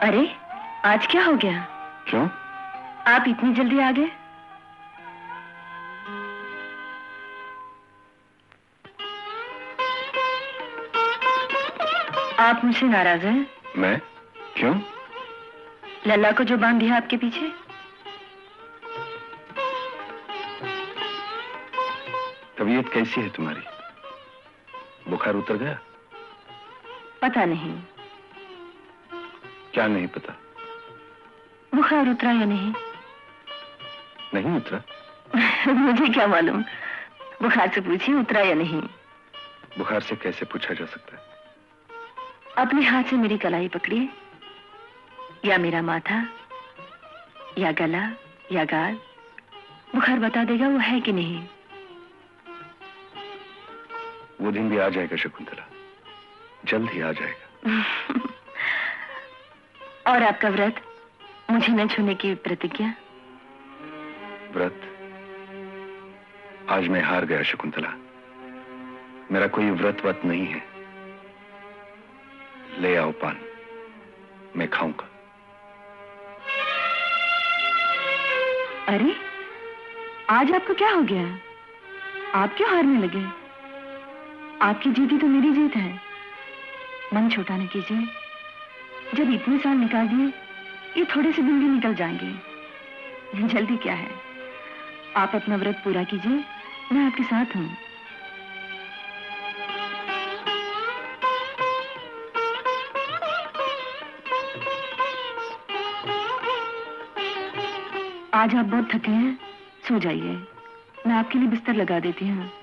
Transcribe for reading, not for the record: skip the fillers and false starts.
अरे, आज क्या हो गया? क्यों? आप इतनी जल्दी आ गए? आप मुझसे नाराज हैं? मैं? क्यों? लल्ला को जो बांध दिया आपके पीछे? तबीयत कैसी है तुम्हारी? बुखार उतर गया? पता नहीं। क्या नहीं पता? बुखार उतरा या नहीं? नहीं उतरा? मुझे क्या मालूम, बुखार से पूछिए उतरा या नहीं। बुखार से कैसे पूछा जा सकता है? अपने हाथ से मेरी कलाई पकड़िए, या मेरा माथा, या गला, या गाल। बुखार बता देगा वो है कि नहीं। वो दिन भी आ जाएगा शकुंतला, जल्द ही आ जाएगा। और आपका व्रत, मुझे न छूने की प्रतिज्ञा? व्रत? आज मैं हार गया शकुंतला, मेरा कोई व्रत वत नहीं है। ले आओ पान, मैं खाऊंगा। अरे, आज आपको क्या हो गया? आप क्यों हारने लगे? आपकी जीत ही तो मेरी जीत है। मन छोटा न कीजिए, जब इतने साल निकाल दिए, ये थोड़े से दिन भी निकल जाएंगे। जल्दी क्या है, आप अपना व्रत पूरा कीजिए, मैं आपके साथ हूं। आज आप बहुत थके हैं, सो जाइए, मैं आपके लिए बिस्तर लगा देती हूँ।